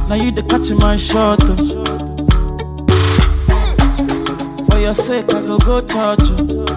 Now you the catch my shot. For your sake, I go church.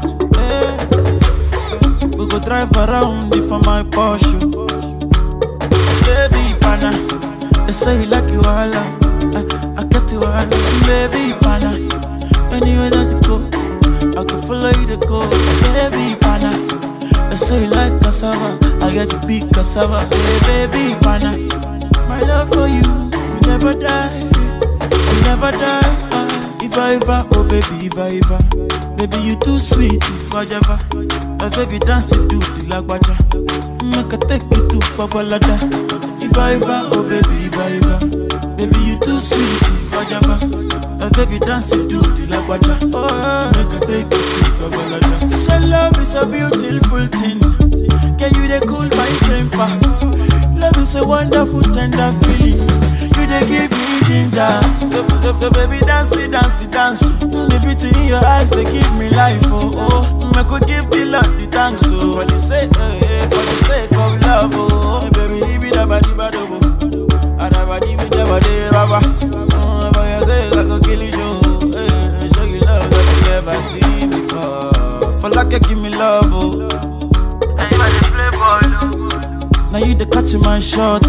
We go drive around it for my Porsche. Baby, pana, they say you like you all. I get you all. Baby, pana, anywhere that you go, I can follow you to go. Baby, pana, they say you like cassava, I get to big cassava. Hey, baby, pana, my love for you will never die, will never die. If I ever, oh baby, if I ever, baby you too sweet, if I ever, baby dance it to the lagwaja, make I take you to Babalada. If I ever, oh baby, if I ever, baby you too sweet, if I ever, baby dance it to the lagwaja, oh make I take you to Babalada. So love is a beautiful thing, can you they cool my temper? Love is a wonderful tender feeling. You they give me ginger. So baby dance it, dance it, dance. The beauty in your eyes they give me life. Oh oh, I could give the Lord the thanks. So for the sake of love. Oh baby, leave it about the bad oh. Adabadi with the body, baba. Oh, for your sake I could kill you. Show you love that you never seen before. For like you give me love. Oh, anybody play ball. Now you the catch my shot.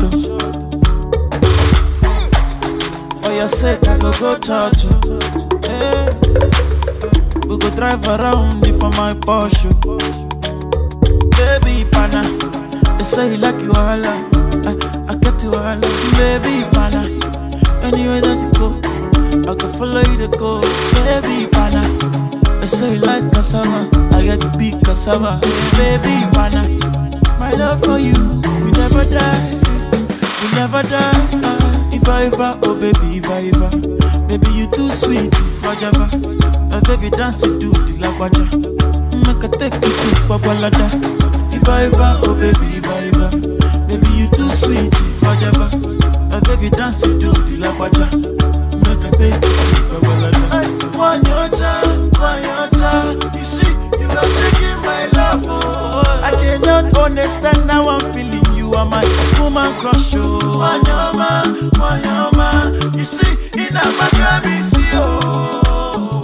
For your sake, I go church. We go drive around it for my Porsche. Baby, pana, they say you like you all. I get you all. Baby, pana, anywhere that you go, I can follow you to go. Baby, pana, they say you like cassava, I get to big cassava. Baby, pana, my love for you will never die, will never die. If I ever, oh baby, if I ever, baby you too sweet, if I ever, baby dance it to the lagwaja, make I take you to Babalada. If I ever, oh baby, if I ever, baby you too sweet, if I ever, baby dance it to the lagwaja, make I take you to Babalada. One your child, you see, you are taking my love, oh. I cannot understand how I'm feeling. You are my woman crush, oh. Wanyama, you see, in a Maccabi, see, oh.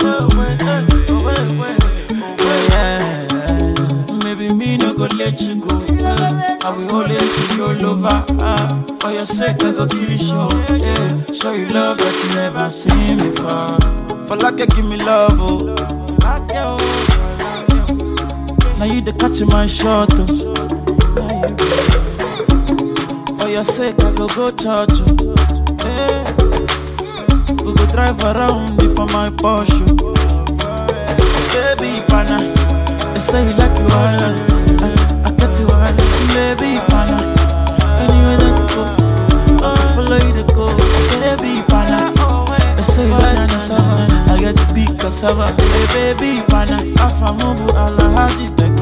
Maybe me no go let you go. I will always be your lover. For your sake, I go kill you, show. Show you love that you never seen before. For like you give me love, oh. Now you the catch my shot, oh. For your sake, I go church. We go drive around it for my Porsche. Baby, pana, they say you like you all. I get you all. Baby, pana, anywhere that you go, I can follow you to go. Baby, pana, they say you like cassava, I get to big cassava. Baby, pana, Afamubu Alahaji.